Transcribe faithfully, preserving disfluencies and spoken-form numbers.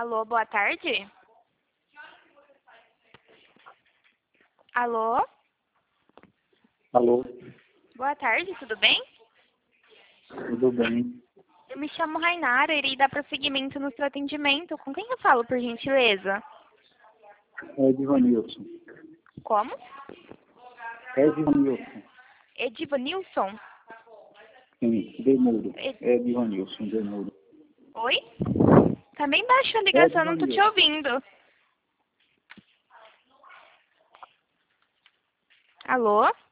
Alô, boa tarde? Alô? Alô, Boa tarde, tudo bem? tudo bem? Eu me chamo Rainara, irei dar prosseguimento no seu atendimento. Com quem eu falo, por gentileza? É Edivanilson. Como? É Edivanilson. Ediva Nilson? Sim, Demuro. Ed... É Edivanilson, Demuro. Oi? Tá bem baixa a É ligação, não tô te Edivanilson. ouvindo. Alô?